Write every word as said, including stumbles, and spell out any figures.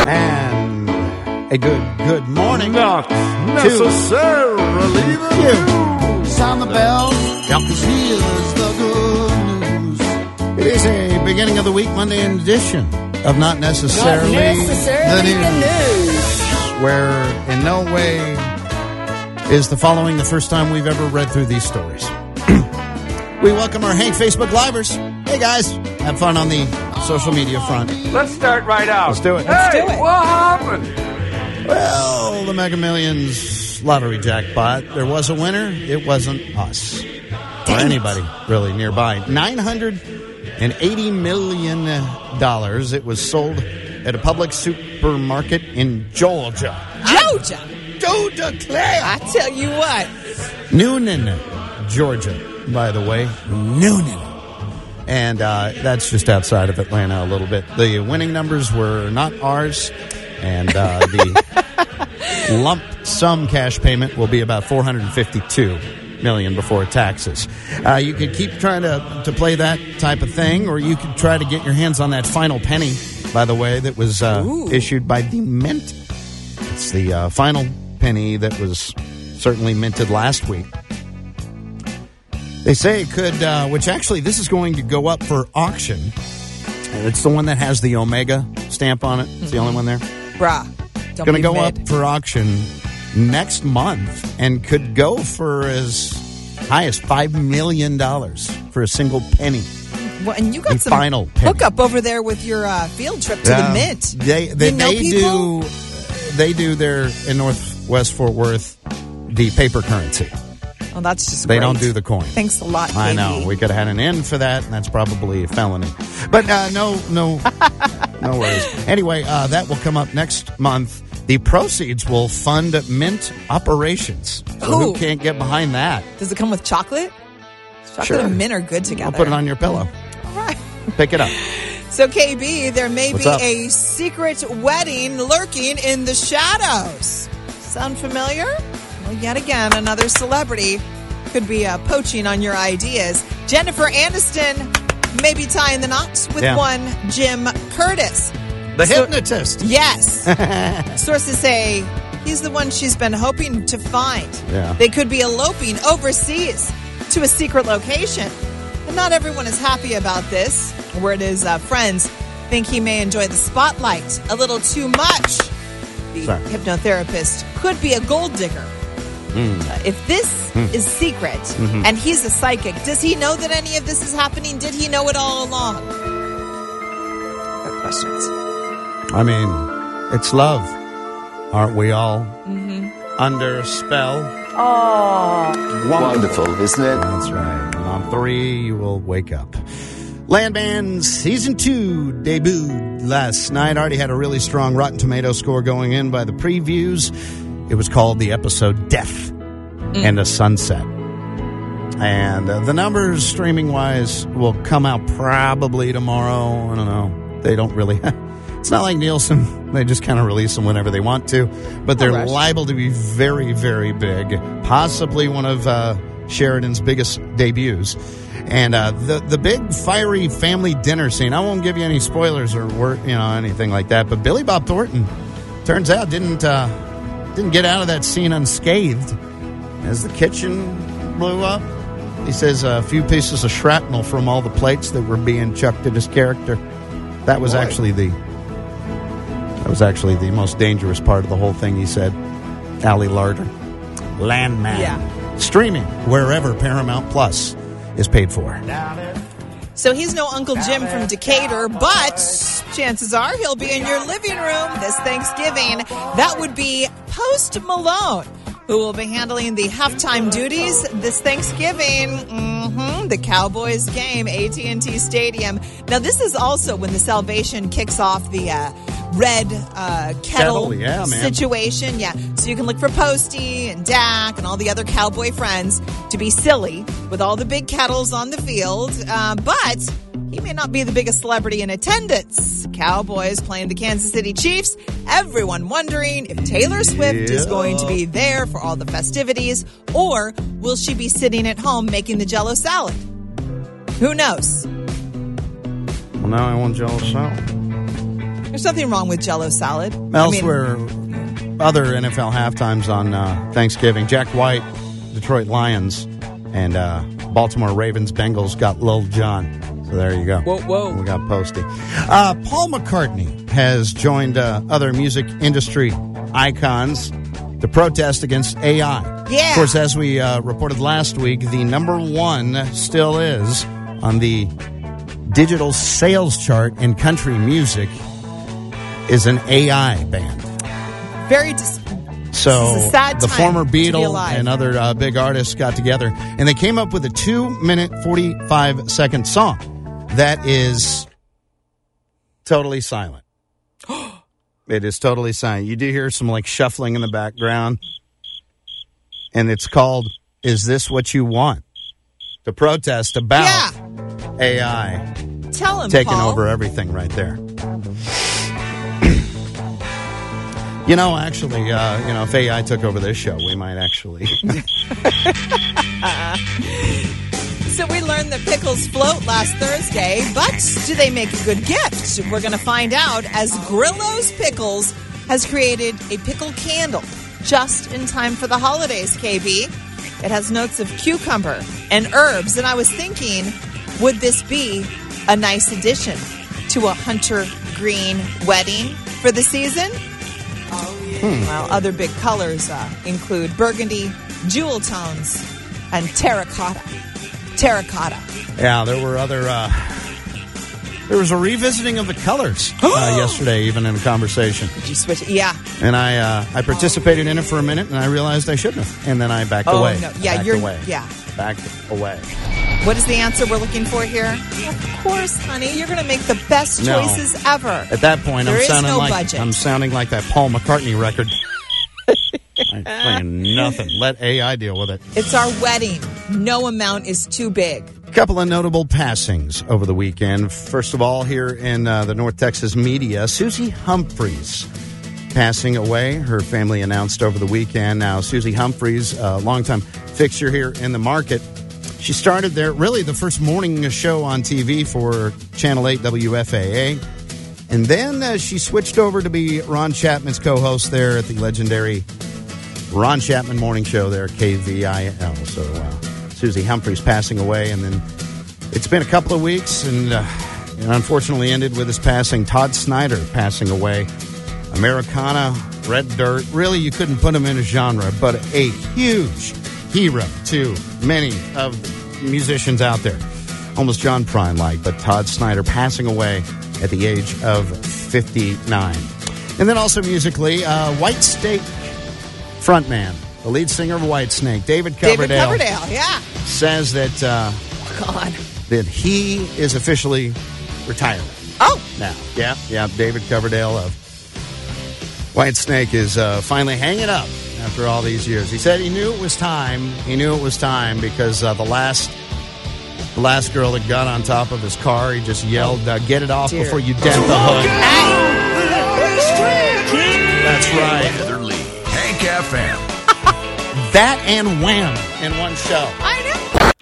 And a good, good morning. Not necessarily the news. Sound the bell. Yep. Cause here's the good news. It is a beginning of the week Monday edition of Not Necessarily, Not necessarily the, the news, news. where in no way is the following the first time we've ever read through these stories. We welcome our Hank Facebook Livers. Hey guys, have fun on the social media front. Let's start right out. Let's do it. Hey, Let's do it. what happened? Well, the Mega Millions lottery jackpot, there was a winner. It wasn't us or anybody really nearby. nine hundred eighty million dollars. It was sold at a public supermarket in Georgia. Georgia. Georgia, Claire. I tell you what. Noonan, Georgia, by the way. Noonan. And uh, that's just outside of Atlanta a little bit. The winning numbers were not ours. And uh, the lump sum cash payment will be about four hundred fifty-two million dollars before taxes. Uh, you could keep trying to, to play that type of thing, or you could try to get your hands on that final penny, by the way, that was uh, issued by the Mint. It's the uh, final penny that was certainly minted last week. They say it could, uh, which actually this is going to go up for auction. It's the one that has the Omega stamp on it. It's mm-hmm. the only one there. Bruh. Don't Going to go mid. up for auction next month and could go for as high as five million dollars for a single penny. Well, and you got The some final penny. hookup over there with your uh, field trip to Yeah. the Mint. They they, You know they people? do they do their in Northwest Fort Worth the paper currency. Oh, that's just They great. don't do the coin. Thanks a lot, I Katie. know. We could have had an end for that, and that's probably a felony. But uh, no, no, no worries. Anyway, uh, that will come up next month. The proceeds will fund Mint operations. So Ooh. who can't get behind that? Does it come with chocolate? Chocolate Sure. and mint are good together. I'll put it on your pillow. All right. Pick it up. So, K B, there may What's be up? a secret wedding lurking in the shadows. Sound familiar? Well, yet again, another celebrity could be uh, poaching on your ideas. Jennifer Aniston may be tying the knots with Yeah. one Jim Curtis. The So- hypnotist. Yes. Sources say he's the one she's been hoping to find. Yeah. They could be eloping overseas to a secret location. And not everyone is happy about this. Word is uh, friends think he may enjoy the spotlight a little too much. The Sorry. hypnotherapist could be a gold digger. Mm. Uh, if this Mm. is secret Mm-hmm. and he's a psychic, does he know that any of this is happening? Did he know it all along? Got questions. I mean, it's love. Aren't we all under a spell? Oh. Wonderful, isn't it? That's right. And on three, you will wake up. Landman Season two debuted last night. Already had a really strong Rotten Tomato score going in by the previews. It was called the episode Death and a Sunset. And uh, the numbers, streaming-wise, will come out probably tomorrow. I don't know. They don't really... It's not like Nielsen. They just kind of release them whenever they want to. But they're rush. liable to be very, very big. Possibly one of uh, Sheridan's biggest debuts. And uh, the the big fiery family dinner scene. I won't give you any spoilers or wor- you know anything like that. But Billy Bob Thornton, turns out, didn't uh, didn't get out of that scene unscathed. As the kitchen blew up, he says a few pieces of shrapnel from all the plates that were being chucked at his character. That was Boy. actually the that was actually the most dangerous part of the whole thing. He said, Ali Larder, Landman, Yeah. streaming wherever Paramount Plus is paid for. So he's no Uncle Jim from Decatur, but chances are he'll be in your living room this Thanksgiving. That would be Post Malone, who will be handling the halftime duties this Thanksgiving. Mm-hmm, the Cowboys game, A T and T Stadium. Now, this is also when the Salvation kicks off the uh, red uh, kettle, Kettle, yeah, man. situation. Yeah, so you can look for Posty and Dak and all the other Cowboy friends to be silly with all the big kettles on the field. Uh, but he may not be the biggest celebrity in attendance. Cowboys playing the Kansas City Chiefs. Everyone wondering if Taylor Swift Yeah. is going to be there for all the festivities, or will she be sitting at home making the Jell-O salad? Who knows? Well, now I want Jello salad. There's nothing wrong with Jell-O salad. Elsewhere, I mean, other N F L halftimes on uh, Thanksgiving. Jack White, Detroit Lions, and uh, Baltimore Ravens, Bengals got Lil Jon. So there you go. Whoa, whoa. We got Posty. Uh, Paul McCartney has joined uh, other music industry icons to protest against A I. Yeah. Of course, as we uh, reported last week, the number one still is on the digital sales chart in country music is an A I band. Very dis- So This is a sad the time former to be Beatle alive. and other uh, big artists got together, and they came up with a two-minute, forty-five-second song that is totally silent. It is totally silent. You do hear some like shuffling in the background, and it's called "Is This What You Want?" to protest about Yeah. A I Tell him, taking Paul. over everything right there. You know, actually, uh, you know, if A I took over this show, we might actually. So we learned that pickles float last Thursday, but do they make a good gift? We're going to find out as Grillo's Pickles has created a pickle candle just in time for the holidays, K B. It has notes of cucumber and herbs, and I was thinking, would this be a nice addition to a hunter green wedding for the season? Hmm. Well, other big colors uh, include burgundy, jewel tones, and terracotta. Terracotta. Yeah, there were other. Uh, there was a revisiting of the colors uh, yesterday, even in a conversation. Did you switch it? Yeah. And I, uh, I participated in it for a minute, and I realized I shouldn't have, and then I backed Oh, away. no. Yeah, backed you're- away. yeah. backed away. What is the answer we're looking for here? Of course, honey. You're going to make the best No. choices ever. At that point, There I'm is sounding no like budget. I'm sounding like that Paul McCartney record. I'm playing nothing. Let A I deal with it. It's our wedding. No amount is too big. A couple of notable passings over the weekend. First of all, here in uh, the North Texas media, Susie Humphreys passing away. Her family announced over the weekend. Now, Susie Humphreys, a longtime fixture here in the market. She started there, really the first morning show on T V for Channel eight W F A A. And then uh, she switched over to be Ron Chapman's co-host there at the legendary Ron Chapman Morning Show there, K V I L. So uh, Susie Humphreys passing away. And then it's been a couple of weeks, and uh, it unfortunately ended with his passing. Todd Snyder passing away. Americana, Red Dirt. Really, you couldn't put him in a genre, but a huge hero to many of the musicians out there. Almost John Prine-like, but Todd Snyder passing away at the age of fifty-nine. And then also musically, uh, White Snake frontman, the lead singer of Whitesnake, David Coverdale, David Coverdale, yeah. says that uh, God. that he is officially retiring Oh, now. Yeah, yeah, David Coverdale of Whitesnake is uh, finally hanging up after all these years. He said he knew it was time. He knew it was time because uh, the last the last girl that got on top of his car, he just yelled, uh, "Get it off dear. before you dent the hood." That's right. Heather Lee, Hank F M. That and Wham in one show.